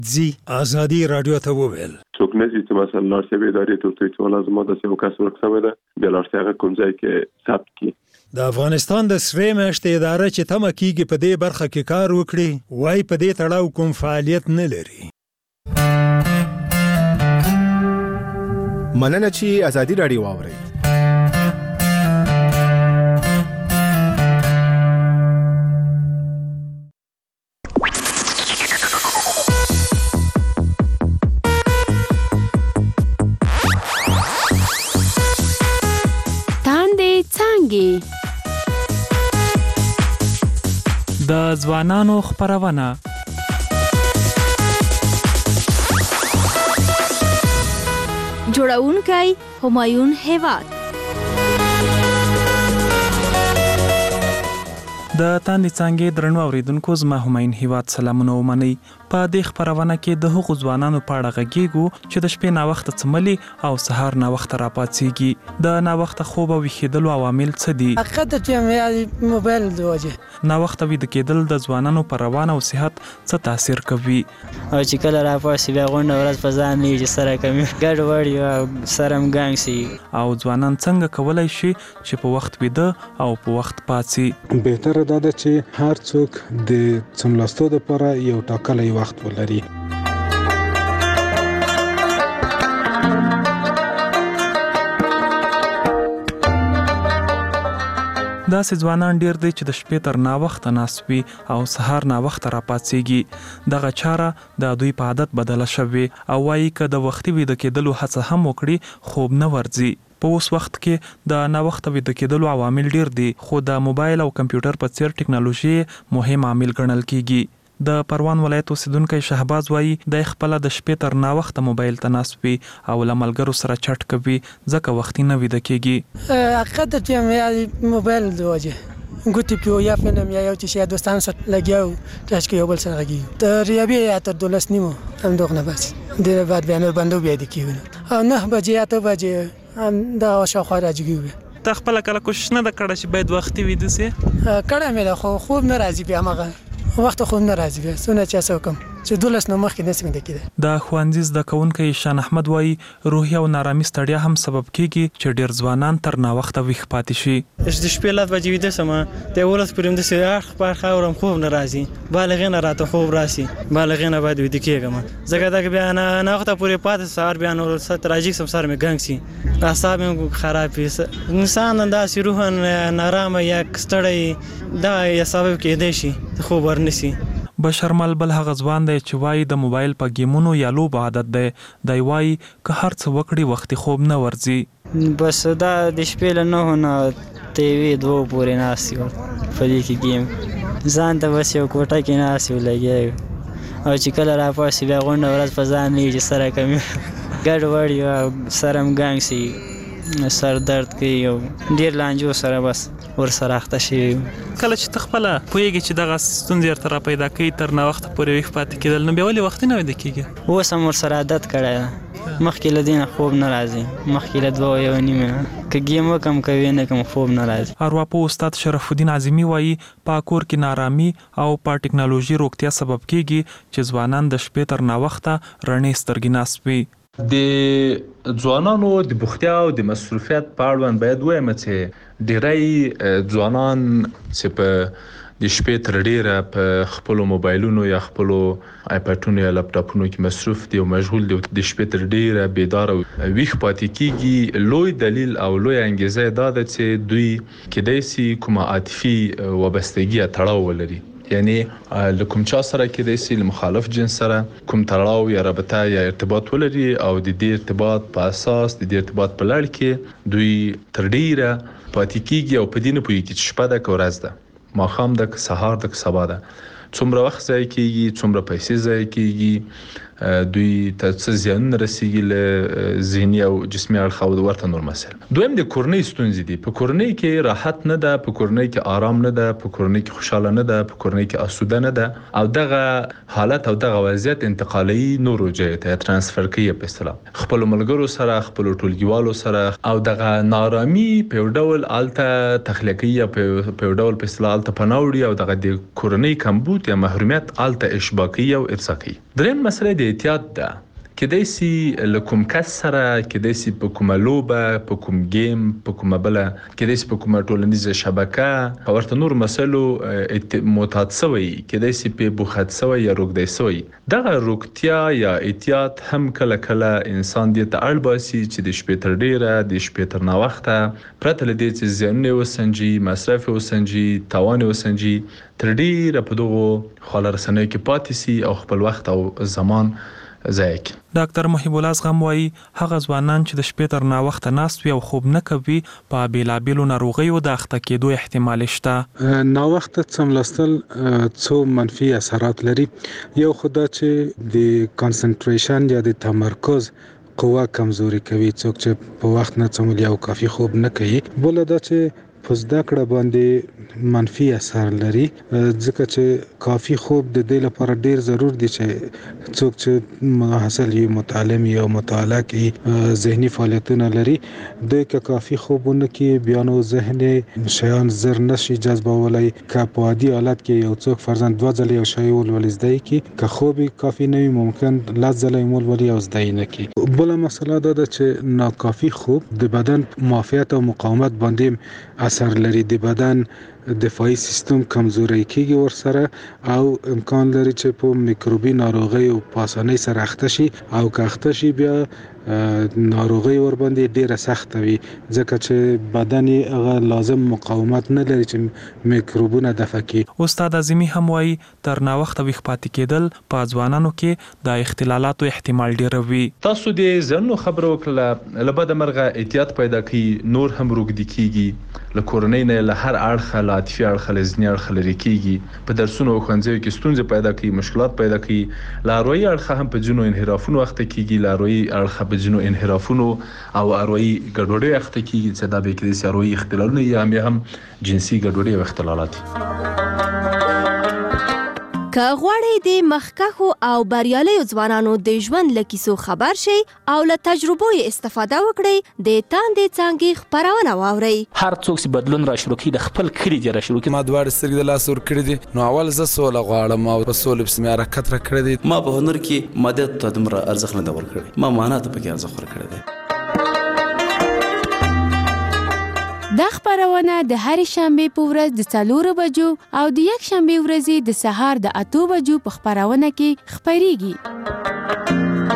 زی ازادي رادیو ته وویل څوک نه چې مثلا لارښوونې ادارې ته چې ولازمه ده چې وکاس ورکړه ده د لارښوونې کوم ځای کې ثبت کی. د افغانستان د سرې میاشتې اداره چې تمه کیږي په دې برخه کې کار وکړي وای په دې تړاو کوم فعالیت نه لري. مننه چې ازادي رادیو واوري. د ځوانانو خبرونه جوړونکی همایون هیواد د تاندې څانګې درنو اوریدونکو زما همایون هیواد سلامونه ومنئ. په دې خبرونه کې د هغو ځوانانو په اړه غږیږو چې د شپې ناوخته څملي او سهار ناوخته راپاڅيږي. د ناوخته خوب او ویښېدلو عوامل څه دي؟ حقیقت چې موبایل د وجه ناوخته ویده کېدل د ځوانانو په روان او صحت څه تاثیر کوي؟ او چې کله راپاسي بیا غونډه ورځ په ځان نه چې سره کمی ګډوډ او سره مګنګ شي. او ځوانان څنګه کولای شي چې په وخت ویده او په وخت پاڅي؟ بهتره ده چې هر څوک د څملاستو لپاره یو ټاکلی وخت ولري. داسې ځوانان ډیر دي چې د شپې تر ناوخته ناست وي او سهار ناوخته راپاڅيږي. دغه چاره د دوی په عادت بدله شوې او وايي که د وختي ویده کېدلو هڅه هم وکړي خوب نه ورځي. په اوس وخت کې د ناوخته ویده کېدلو عوامل ډیر دي خو د موبایل او کمپیوټر په څیر ټکنالوژي مهم عامل ګڼل کیږي. د پروان ولایت اوسیدونکی شهباز وایي د خپل د شپې تر ناوخته موبایل ته ناست وي او له ملګرو سره چټ کوي ځکه وختي نه ویده کېږي. حقیقت چې موبایل د وجه ګوتې پیو یا فلم یا یو چې دوستان سره لګیاو چې یو بل سره لګي تر یابه یا تر 12 نیمو هم دغه بس د بعد بیان بندو بیا د کیونه او 9 بجې یا 8 بجې هم دا شاوخوا راځي. ته خپل کله کوشش نه کړې چې باید وختي ویده سي؟ کړه مې خو خوب نه راځي بیا مغه وخت خو نه راځي بیا څونه چې اسو کوم چې 12 نو مخکې نسم د کېده. د خوانزیز د کونکي شان احمد وایي روحي او نارامي ستړیا هم سبب کیږي چې ډیر ځوانان تر ناوخته ویښ پاتې شي. د شپې لات بجې ویده سم ته ورځ پرېم د سیاح په خاورم خوب نه راځي بالغینه راته خوب راشي بالغینه باید ویده کېږم ځکه دا بیا نه وخت پورې پاتې سهار بیا نور ست راځي سم سره مې ګنګ سي اعصاب مې خراب شي انسان انداز روحن نارامه یا ستړی دا یا سبب کېدای شي خوب ورنسي. بشرمل بل هغه ځوان دی چې وایي د موبایل په گیمونو یا لوب عادت دی. دی وایي که هر څه وکړي وختي خوب نه ورځي. بس دا د شپې له 9 نه تیوي 2 پورې ناسي په دې کې گیم ځان ته بس یو کوټه کې ناسي ولګي او چې کله راپاسي بیا غونډه ورځ په ځان نه چې سره کمی ګډوډ او سره مګنګ شي سر درد کوي او ډیر لانجو سره بس ور سره اخته شي. کله چې تخپل پوهیږي چې دغه ستونزې تر پیدا کوي تر ناوخته پورې ویښ پاتې کېدل نو بیا ولې وخت نه ویده کېږي؟ اوس هم ور سره عادت کړی مخکې له دې نه خوب نه راځي مخکې له 2:30 که گیم وکم کوي نه کوم خوب نه راځي. ارواپوه استاد شرف الدین اعظمي وایي په کور کې نارامي او په ټکنالوژي روغتیا سبب کېږي چې ځوانان د شپې تر ناوخته رڼې سترګې ناست وي. د ځوانانو د بوختیا او د مصروفیت په اړه باید وایم چې ډېری ځوانان چې په د شپې تر ډیره په خپل موبایلونو یا خپل آیپاډونو یا لپټاپونو کې مصروف دي او مشغول دي د شپې تر ډیره بیدار او ویښ پاتې کیږي. لوی دلیل او لوی انګیزه دا ده چې دوی کېدای شي کومه عاطفي وابستګي تړاو ولري یعنی لکم چا سره کېدای شي مخالف جنس سره کوم تړاو یا رابطه یا ارتباط ولري او د دې ارتباط په اساس د دې ارتباط په لړ کې دوی تر ډیره پاتې کیږي او په دې نه پوهیږي چې شپه ده که ورځ ده ماښام ده که سهار ده که سبا ده څومره وخت ضایع کیږي څومره پیسې ضایع کیږي دوی ته څه زیان رسیږي له ذهني او جسمي اړخ او ورته نور مسایل. دویم د کورنۍ ستونزې دي. په کورنۍ کې راحت نه ده، په کورنۍ کې آرام نه ده، په کورنۍ کې خوشاله نه ده، په کورنۍ کې آسوده نه ده او دغه حالت او دغه وضعیت انتقالي نورو ځایو ته ترانسفر کوي په اصطلاح خپل ملګرو سره، خپل ټولګیوالو سره او دغه نارامي په یو ډول الته تخلیقي په یو ډول په اصطلاح الته پناوړي او دغه د کورنۍ کمبود یا محرومیت الته اشباقي او ارساقي. دریم مسله د احتیاط ده. کدی سي لکم کس سره، کدی سي په کومه لوبه، په کوم گیم، په کومه بل، کدی سي په کومه ټولنیزه شبکه او ورته نور مسلو معتاد سوی، کدی سي په بوخت سوی یا روغدي سوی. دغه روغتیا یا احتیاط هم کله کله انسان دې ته اړ باسي چې د شپې تر ډیره، د شپې تر ناوخته پرته له دې چې زیانونه وسنجي، مصرف وسنجي، تاوان وسنجي، تر ډیره په دغه خلل رسنۍ کې پاتې سي او خپل وخت او زمان ضایع کوي. ډاکټر محب الله زغم وايي هغه ځوانان چې د شپې تر ناوخته ناست وي او خوب نه کوي په بیلابیلو ناروغیو د اخته کېدو احتمال شته. ناوخته څملستل څو منفي اثرات لري. یو خدا چې د کانسنټریشن یا د تمرکز قوه کمزوري کوي. څوک چې په وخت نه څمل یا کافي خوب نه کوي. بل دا چې په زده کړه باندې منفي اثر لري، ځکه چې کافي خوب د دې لپاره ډیر ضرور دي چې څوک چې محصل یې متعلم یا مطالعه کوي ذهني فعالیتونه لري، د کافي خوبونه کې بیا نو ذهن شیان زر نشي جذبولای. که په عادي حالت کې یو څوک فرضاً 2 ځله یو شی ولولځي کی که خوب کافي نه وي ممکن لږ ځله ولولي او زده نه کی. بل مسله دا ده چې ناکافي خوب د بدن معافیت او مقاومت باندې اثر لري. د بدن دفاعي سیستم کمزوري کیږي ورسره او امکان لري چې په میکروبي ناروغي او پاساني سره اخته شي او که اخته شي بیا ناروغي ور باندې ډیره سخت وي، ځکه چې بدن یې لازم مقاومت نه لري چې میکروبونه دفع کړي. استاد اعظمي هم وايي تر ناوخته ویښ پاتې کېدل په ځوانانو کې د اختلالاتو احتمال ډیر وي. تاسو د زنو خبرو وکړه لبد مرغه احتیاط پیدا کوي، نور هم روغدي کیږي، له کورنۍ نه له هر اړخ له عاطفي اړخ له ذهني اړخ لري کیږي، په درسونو او ښوونځیو کې ستونزې پیدا کوي، مشکلات پیدا کوي، له اروایي اړخ هم په ځینو انحرافونو اخته کیږي، له اروایي اړخ په ځینو انحرافونو او اروایي ګډوډۍ اخته کیږي چې دا به کې د اروایي اختلالونه یا هم جنسي ګډوډۍ او اختلالات. که غواړئ د مخکښو او بریالیو ځوانانو د ژوند له کیسو خبر شئ او له تجربو یې استفاده وکړئ، د تاندې څانګې خپرونه واورئ. هر څوک چې بدلون را شروع کړي د خپل کړي دی را شروع کړي. ما دواړه سترګې د لاس ور کړې دي، نو اول زه سوله غواړم او په سوله پسې مې حرکت را کړی دی. ما په هنر کې مادیت ته دومره ارزښت نه دی ورکړی، ما معنا ته پکې ارزښت ورکړی دی. دا خبرونه د هر شنبه په ورځ د 4 بجو او د یک شنبه ورځې د سهار د 8 بجو په خبرونه کې خبريږي.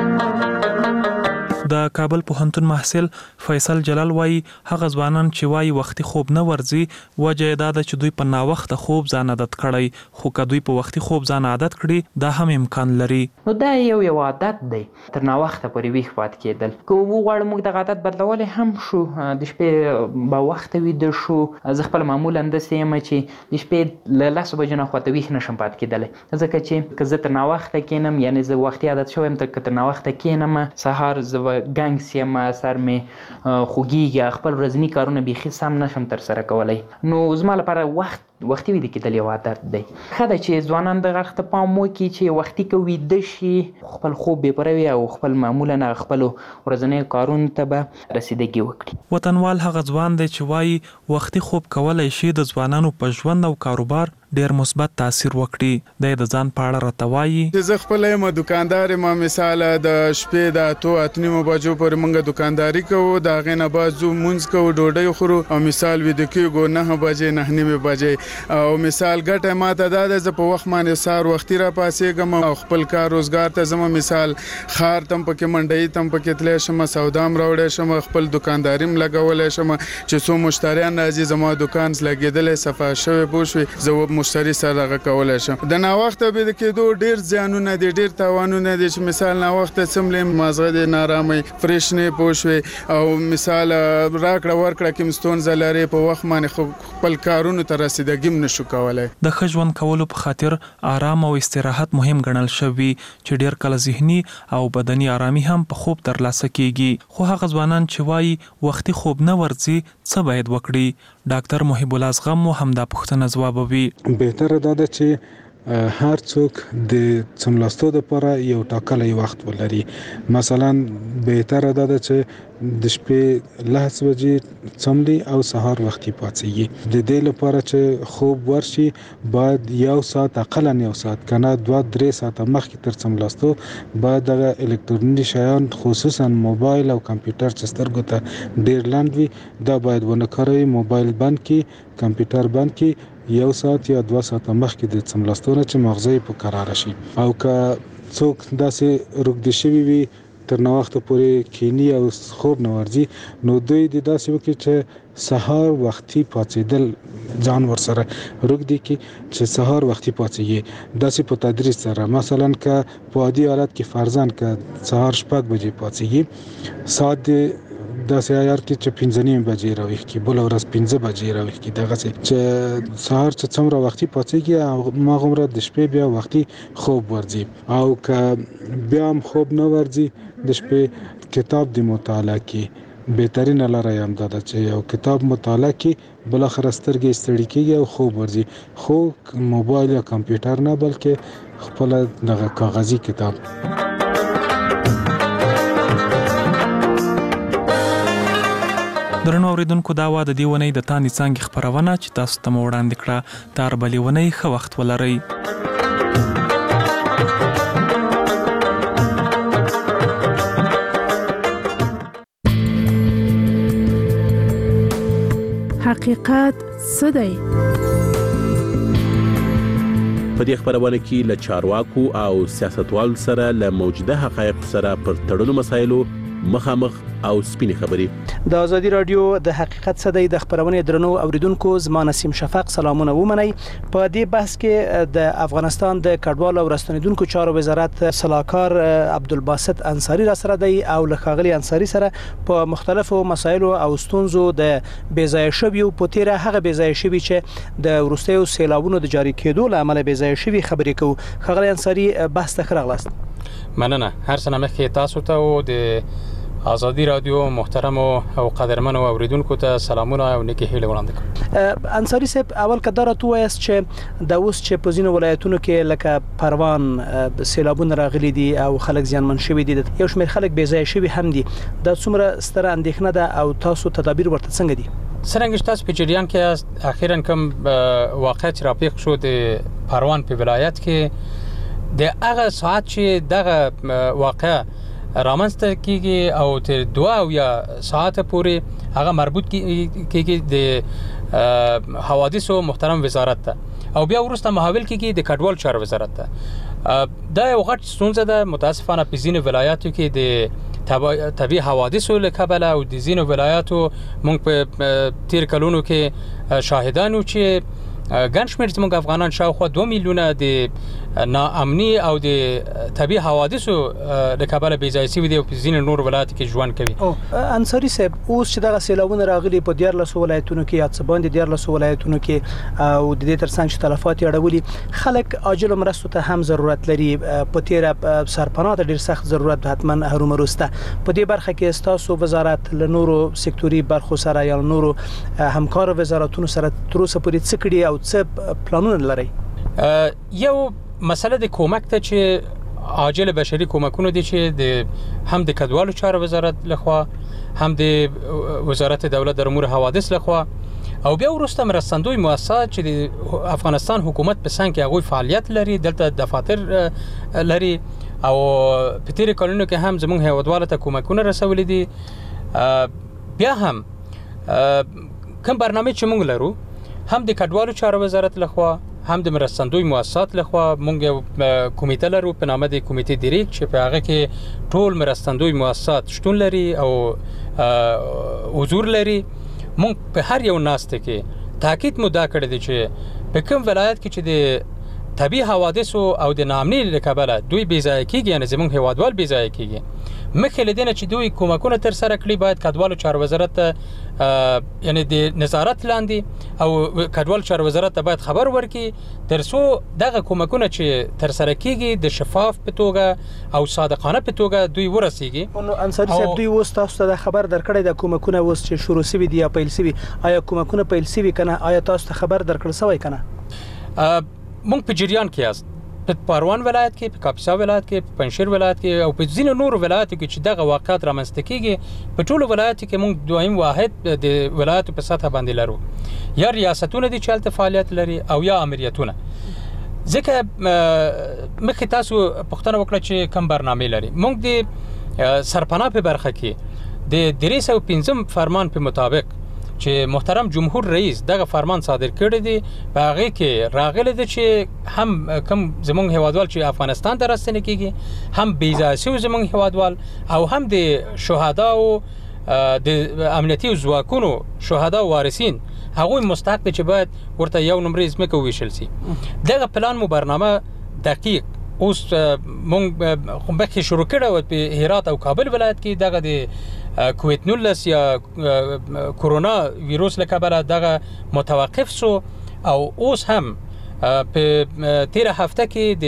د کابل پوهنتون محصل فیصل جلال وايي هغه ځوانان چې وايي وختي خوب نه ورځي وجه دا ده چې دوی په ناوخته خوب ځان عادت کړي، خو که دوی په وختي خوب ځان عادت کړي دا هم امکان لري. نو دا یو عادت دی تر ناوخته پورې ویښ پاتې کېدل. که وغواړو موږ د عادت بدلول هم شو، د شپې به وخته ویده شو. زه خپل معمولا داسې یم چې د شپې له 10 بجو نه خواته ویښ نشم پاتې کېدلی، ځکه چې که زه تر ناوخته کېنم یعنې زه وختي عادت شوی یم تر ناوخته کېنم سهار زه ګنګ سیم، سر مې خوږیږي، خپل ورځني کارونه بیخي سم نشم ترسره کولی. نو زما لپاره وختي ویده کېدل یو عادت دی. ښه ده چې ځوانان دغه اړخ ته پام وکړي چې وختي که ویده شي خپل خوب بېپره وي او خپل معمولا خپلو ورځنیو کارونو ته به رسیدګي وکړي. وطنوال هغه ځوان دی چې وایي وختي خوب کولی شي د ځوانانو په ژوند او کاروبار ډیر مثبت تاثیر وکړي. د ځان په اړه راته وایي چې زه خپل یم دکاندار یم، مثال د شپې د 8 بجو پورې موږ دکانداري کوو، د هغې نه بعد ځو مونځ کوو، ډوډۍ خورو او مثال ویده کېږو 9 بجې 9:30 بجې. او مثال ګټه ماته دا ده زه په وخت باندې سهار وختي را پاڅېږم او خپل کار روزګار ته ځم. مثال ښار ته هم پکې منډۍ ته هم پکې تلی شم، سودا هم راوړی شم، خپل دکانداري هم لګولی شم چې څو مشتریان راځي زما دکان لګېدلی صفا شوی پوه شوې، زه مشتری سره دغه کولی شم. د ناوخته بیده کېدو ډېر زیانونه دي، ډېر تاوانونه دي چې مثال ناوخته څملې مازغه د نارامۍ فرېش نه پوه شوې او مثال راکړه ورکړه کې ستونزه لري په وخت باندې خپل کارونو ته رسیدګي هم نشو کولی. د ښه ژوند کولو په خاطر آرام او استراحت مهم ګڼل شوي چې ډېر کله ذهني او بدني آرامي هم په خوب ترلاسه کیږي. خو هغه ځوانان چې وایي وختي خوب نه ورځي څه باید وکړي؟ ډاکټر محب الله اصغم مو همدا پوښتنه ځوابوي. بهتره ده چې هر څوک د څملاستو لپاره یو ټاکلی وخت ولري. مثلا بهتره ده چې د شپې 10 بجې څملي او سهار وختي پاڅیږي. د دې لپاره چې خوب ورشي باید یو ساعت اقل نه یو ساعت کنه 2-3 ساعت مخکې تر څملاستو باید د الکترونیکي شیان خصوصا موبایل او کمپیوټر چې سترګو ته ډیر لاند وي دا باید ونه کاروي. موبایل بند کی، کمپیوټر بند کی، یو ساعت یا 2 ساعت مخکې د څملاستو نه چې مغزه په قرار شي. او که څوک داسې روږدي شوی وي تر نو وخت پورې کینی او خوب نه ورځي نو دوی د داسې وکړي چې سهار وختي پاتېدل ځان ورسره روږدي کی چې سهار وختي پاتېږي. داسې په تدریج سره مثلا که په عادي حالت کې فرضاً که سهار 7 بجې پاتېږي ساعت داسې عیار کې چې 5:30 بجې راويخ کی بل ورځ 5 بجې راويخ کی دغه چې سهار چې څومره وختي پاتېږي ما غومره د شپې بیا وختي خوب ورځي. او که بیا هم خوب نه ورځي د شپې کتاب د مطالعه کې بهترین لاره یم ده چې یو کتاب مطالعه کې بل اخر سترګې ستړي کېږي او خوب ورځي. خو موبایل یا کمپیوټر نه بلکې خپل دغه کاغذي کتاب. درنو اوریدونکو دا وا د دې ونې د تاندې څانګې خپرونه چې تاسو ته مو وړاندې کړه. تر بلې ونې ښه وخت ولرئ. حقیقت څه دی؟ په دې خبرونه کې له چارواکو او سیاستوالو سره له موجوده حقایق سره پر تړلو مسایلو مخامخ او سپینې خبرې. د ازادي رادیو د حقیقت څه دی د خبرونه درنو اوریدونکو زما نسیم شفق سلامونه ومنئ. په دې بحث کې د افغانستان د کډوالو او راستنیدونکو چارو وزارت صلاحکار عبدالباسط انصاری را سره دی او له ښاغلي انصاری سره په مختلفو مسایلو او ستونزو د بیځای شویو په تیر هغه بیځای شوی چې د وروستیو سیلابونو د جاری کېدو له امله بیځای شوی خبرې کوو. ښاغلي انصاری بحث ته راغلاست. مننه. هر څه مخکې تاسو ته او د ازادي رادیو محترم او قدرمن اوریدونکو ته سلامونه او نیکی هیله وړاندې کوم. انصاری صاحب اول کدار تو وایست چې د اوس چې په ځینو ولایتونو کې لکه پروان سیلابونه راغلي دي او خلک زیانمن شوي دي یو شمېر خلک بې ځایه شوي هم دي دا څومره ستره اندېښنه ده او تاسو تدابیر ورته څنګه دي؟ څرنګه چې تاسو په جریان کې اخیراً کوم واقعیت راپیښ شو د پروان په ولایت کې د هغه ساعت چې دغه واقعه رامنځته کیږي او تر 2 ساعت پورې هغه مربوط کیږي د حوادثو محترم وزارت ته او بیا ورسته محاول کیږي د کډوال چارو وزارت ته. دا یو غټ ستونزه ده متاسفانه په ځینو ولایاتو کې د طبيعي حوادثو له کبله او د ځینو ولایاتو موږ په تیر کلونو کې شاهدانو چې ګڼ شمېر زموږ افغانان شاوخوا 2 میلیونه د ناامني او د طبيعي حوادثو د کبله بې ځای شوي دي او په ځینو نور ولایاتو کې ژوند کوي. انصاری صاحب اوس چې دغه سیلابونه راغلي په 14 ولایتونو کې یا څه باندې 14 ولایتونو کې او د دې ترڅنګ چې تلفات یې اړولي خلک عاجل مرستو ته هم ضرورت لري. په تیر سرپناه ډیر سخت ضرورت حتما هرومروسته په دې برخه کې تاسو وزارت له نورو سکتوري برخو سره یا نورو همکار وزارتونو سره تر اوسه پورې څه کړي او څه پلانونه لري؟ یو مسله د کومک ته چې عاجل بشري کومکونه دي چې د هم د کډوالو چارو وزارت لخوا هم د وزارت دولت د امور حوادث لخوا او بیا وروسته مرستندوی مؤسسات چې د افغانستان حکومت په څنګ کې هغوی فعالیت لري دلته دفاتر لري او په تیر کلونو کې هم زموږ هیوادوالو ته کومکونه رسولي دي. بیا هم کوم برنامه چې موږ لرو هم د کډوالو چارو وزارت لخوا هم د مرستندوی مؤسسات لخوا موږ کمیټه لرو په نامه د کمیټې ډیریک چې په هغه کې ټول مرستندوی مؤسسات شتون لري او حضور لري. موږ په هر یو ناسته کې تاکید مو دا کړی دی چې په کوم ولایت کې چې د طبي حوادث او د ناامنۍ له کبله دوی بې ځایه کېږي، یعنې زموږ هیوادوال بې ځایه کېږي. مخکې له دې نه چې دوی کومکونه ترسره کړي باید کډوالو چارو وزارت ته یعنې د نظارت لاندې او کډوالو چارو وزارت ته باید خبر ورکړي تر څو دغه کومکونه چې ترسره کېږي د شفاف په توګه او صادقانه په توګه دوی ورسیږي. نو انصاري صاحب دوی اوس تاسو ته خبر درکړی د کومکونه اوس چې شروع شوي دي یا پیل شوي، آیا کومکونه پیل شوي کنه؟ آیا تاسو ته خبر درکړل شوی کنه؟ مونږ په جریان کې یاست، په پروان ولایت کې، په کاپیسا ولایت کې، په پنجشیر ولایت کې او په ځینو نورو ولایتو کې چې دغه واقعات رامنځته کېږي په ټولو ولایتو کې مونږ دویم واحد د ولایتو په سطح باندې لرو، یا ریاستونه دي چې هلته فعالیت لري او یا امریتونه. ځکه مخکې تاسو پوښتنه وکړه چې کوم برنامې لري. مونږ د سرپناه په برخه کې د 305 فرمان په مطابق چې محترم جمهور رئیس دغه فرمان صادر کړی دی، په هغه کې راغلی دی چې هم کوم زموږ هیوادوال چې افغانستان ته راستنه کیږي، هم بې ځایه شوي زموږ هیوادوال او هم د شهداو د امنیتي ځواکونو شهدا وارثین هغوی مستحق دي چې باید ورته یو نمرې ځمکه وویشل شي. دغه پلان مو برنامه دقیق اوس مونږ مخکې شروع کړی و په هرات او کابل ولایت کې دغه د کووید 19 یا کرونا ویروس له کبله دغه متوقف شو او اوس هم په تیره هفته کې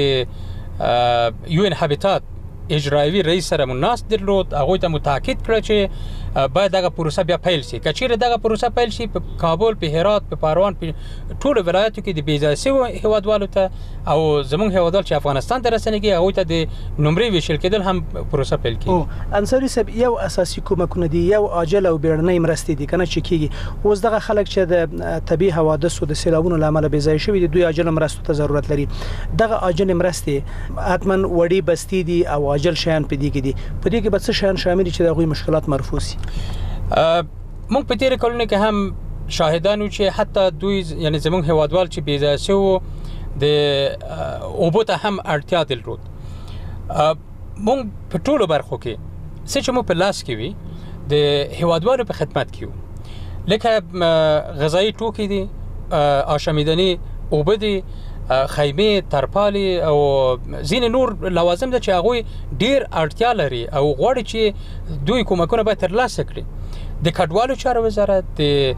د یو ان هابیتات اجرایوي رئیس سره مناسب درلود، هغوی ته متاکد کړه چې باید دغه پروسه بیا پیل شي. که چیرې دغه پروسه پیل شي په کابل، په هرات، په پروان، په ټولو ولایتو کې د بې ځایه شویو هیوادوالو ته او زموږ هیوادوال چې افغانستان ته راستنه کېږي هغوی ته د نمرې ویشل کېدل هم پروسه پیل کېږي. انصاري صاحب یو اساسي کومکونه دي، یو عاجل او بیړنۍ مرستې دي کنه چې کېږي. اوس دغه خلک چې د طبي حوادثو د سیلابونو له امله بې ځایه شوي دي دوی عاجل مرستو ته ضرورت لري. دغه عاجل مرستې حتما وړي بستې دي او عاجل شیان په دې کې دي، په دې کې به څه شیان شامل چې د هغوی مشکلات مرفوع شي؟ مونږ په تیرو کلونو کې هم شاهدان وو چې حتی دوی یعنې زموږ هیوادوال چې بې ځایه شوي د اوبو ته هم اړتیا درلود. مونږ په ټولو برخو کې څه چې مو په لاس کې وي د هیوادوالو په خدمت کې وو، لکه غذایي توکي دي، آشامیدني اوبه دي، خیمې، ترپالې او ځینې نور لوازم ده چې هغوی ډېر اړتیا لري او غواړي چې دوی کومکونه باید ترلاسه کړي. د کډوالو چارو وزارت،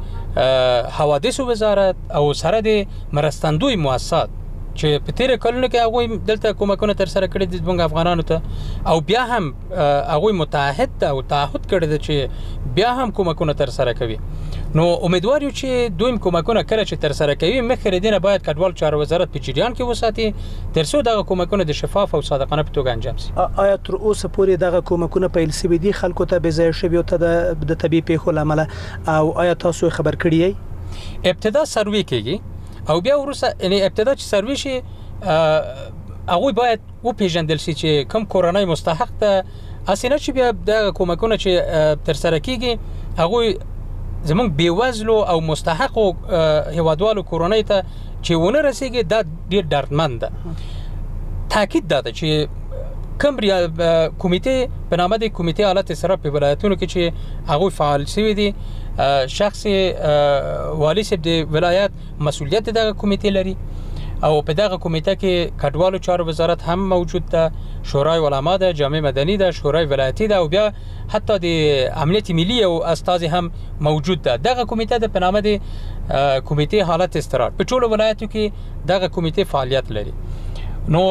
د حوادثو وزارت او سره د مرستندوی مؤسسات چې په تیرو کلونو کې هغوی دلته کومکونه ترسره کړي دي زموږ افغانانو ته او بیا هم هغوی متعهد ده او تعهد کړی ده چې بیا هم کومکونه ترسره کوي. نو امیدوار یو چې دوی کومکونه کله چې ترسره کوي مخکې له دې نه باید کډوالو چارو وزارت په جریان کې وساتي تر څو دغه کومکونه د شفاف او صادقانه په توګه انجام شي. آیا تر اوسه پورې دغه کومکونه پیل شوي دي خلکو ته بې ځایه شویو ته د طبي پیښو له امله او آیا تاسو خبر کړی یې؟ ابتدا سروې کېږي او بیا وروسته یعنې ابتدا چې سروې شي هغوی باید وپېژندل شي چې کوم کورنۍ مستحق ده، هسې نه چې بیا دغه کومکونه چې ترسره کېږي هغوی زموږ بېوزلو او مستحقو هیوادوالو کورنۍ ته چې ونه رسېږي دا ډېر دردمند ده. تاکید دا ده چې کوم کمیټې په نامه د کمیټې حالت اضطراب په ولایتونو کې چې هغوی فعال شوي دي، شخص والي صاحب د ولایت مسؤلیت دغه کمیټې لري او په دغه کمیټه کې کډوالو چارو وزارت هم موجود ده، شورای علما ده، جامع مدني ده، شورای ولایتي ده او بیا حتی د امنیت ملي او استازي هم موجود ده. دغه کمیټه د په نامه د کمیټې حالت اضطراب په ټولو ولایتو کې دغه کمیټې فعالیت لري. نو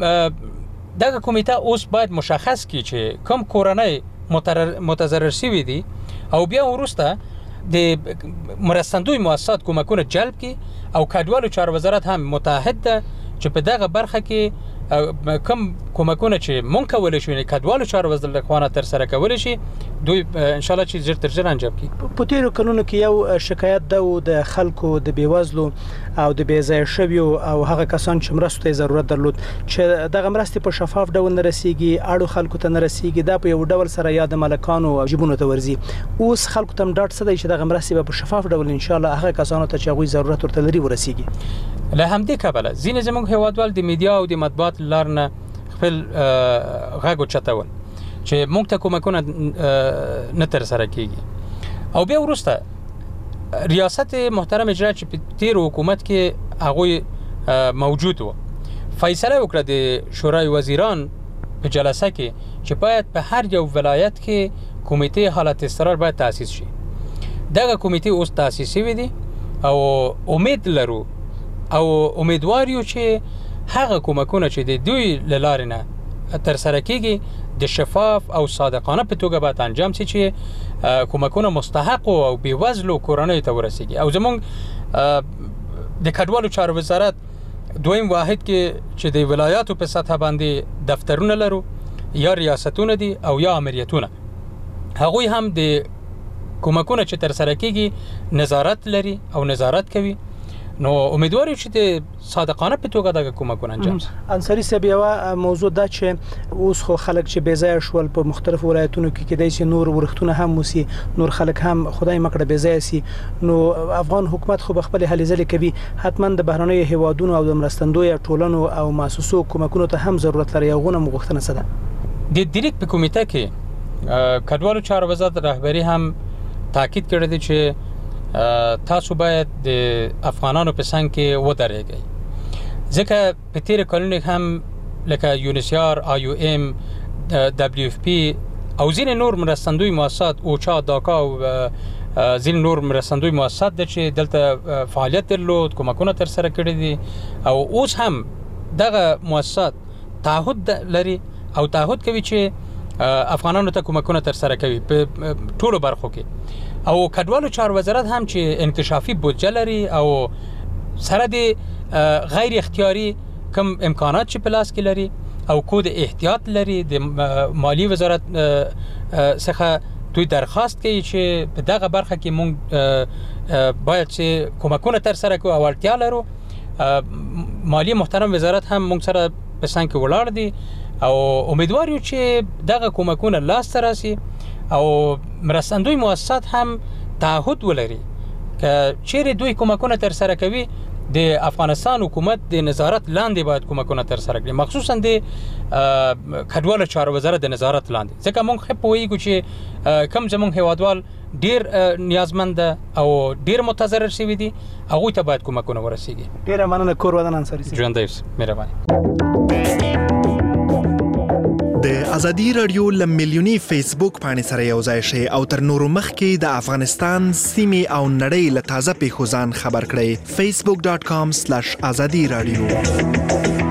دغه کمیټه اوس باید مشخص کړي چې کوم کورنۍ متضرر شوي دي او بیا وروسته د مرستندوی مؤسسات کومکونه جلب کړي او کډوالو چارو وزارت هم متعهد ده چې په دغه برخه کې کوم کومکونه چې مونږ کولی شو کډوالو چارو وزارت له خوا نه ترسره کولی شي دوی انشاءالله چې ژر تر ژره انجام کړي. په تیرو کلونو کې یو شکایت ده و د خلکو د بېوزلو او د بې ځایه شویو او هغه کسان چې مرستو ته ضرورت درلود چې دغه مرستې په شفاف ډول نه رسیږي، اړو خلکو ته نه رسیږي، دا په یو ډول سره یا د ملکانو جیبونو ته ورځي. اوس خلکو ته ډاډ څه دی چې دغه مرستې به په شفاف ډول انشاءالله هغه کسانو ته چې هغوی ضرورت ورته لري ورسیږي. له همدې کبله ځینې زموږ هیوادوال د میډیا او د مطبوعات له لارې نه خپل غږ اوچتول چې موږ ته کومکونه نه ترسره کېږي او بیا وروسته ریاست محترم اجرا چې په تیرو حکومت کې هغوی موجود و فیصله وکړه د شورای وزیران په جلسه کې چې باید په هر یو ولایت کې کمیته حالت اضطرار باید تاسیس شي. دغه کمیته اوس تاسیس شوی دی او امید لرو او امیدوار یو چې هغه کومکونه چې د دوی له لارې نه ترسره کیږي د شفاف او صادقانه په توګه باید انجام شي چې کومکونه مستحق او بېوزلو کورنیو ته ورسیږي. او زموږ د کډوالو چارو وزارت دویم واحد کې چې د ولایاتو په سطح باندې دفترونه لرو یا ریاستونه دي او یا امریتونه، هغوی هم د کومکونه چې ترسره کیږي نظارت لري او نظارت کوي. نو امیدوار یو چې د صادقانه په توګه دغه کومکونه انجام شي. انصاري صاحب یوه موضوع دا چې اوس خو خلک چې بې ځایه شول په مختلفو ولایتونو کې کیدای شي نور ورښتونه هم وسي، نور خلک هم خدای مکړه بې ځایه سي. نو افغان حکومت خو به خپلې هلې ځلې کوي، حتما د بهرنیو هیوادونو او د مرستندویه ټولنو او مؤسسو کومکونو ته هم ضرورت لري. هغونه مو غوښتنه څه ده؟ د ډیرک په کمیټه کې کډوالو چارو وزارت رهبري هم تاکید کړی دی چې تاسو باید د افغانانو په څنګ کې ودرېږئ، ځکه په تیر کلونو هم لکه یونیسیار، IOM، WFP او ځینې نور مرستندوی مؤسسات اوچا، داکا او ځینې نور مرستندوی مؤسسات د چې دلته فعالیت درلود، کومکونه ترسره کړي دي او اوس هم دغه مؤسسات تعهد لري او تعهد کوي چې افغانانو ته کومکونه ترسره کوي په ټولو برخو کې. او کډوالو چارو وزارت هم چې انکشافي بودجه لري او سره د غیر اختیاري کم امکانات چې په لاس کې لري او کود احتیاط لري، د مالی وزارت څخه دوی درخواست کوي چې په دغه برخه کې مونږ باید چې کومکونه ترسره کوو او اړتیا لرو. مالی محترم وزارت هم مونږ سره په څنګ کې ولاړ دي او امیدوار یو چې دغه کومکونه لاس ته راسي او مرستندوی مؤسسات هم تعهد ولري که چیرې دوی کومکونه ترسره کوي د افغانستان حکومت د نظارت لاندې باید کومکونه ترسره کړي، مخصوصا د کډوالو چارو وزارت د نظارت لاندې، ځکه موږ ښه پوهیږو چې کم زموږ هیوادوال ډیر نیازمند او ډیر متضرر شوي دي، هغوی ته باید کومکونه ورسیږي. ډیره مننه کور ودان انصاري صاحب. ژوندی اوسئ. مهرباني. د ازادي رادیو له میلیوني فیسبوک پاڼې سره یو ځای شئ او تر نورو مخکې د افغانستان سیمې او نړۍ له تازه پیښو ځان خبر کړئ. facebook.com/azadi radio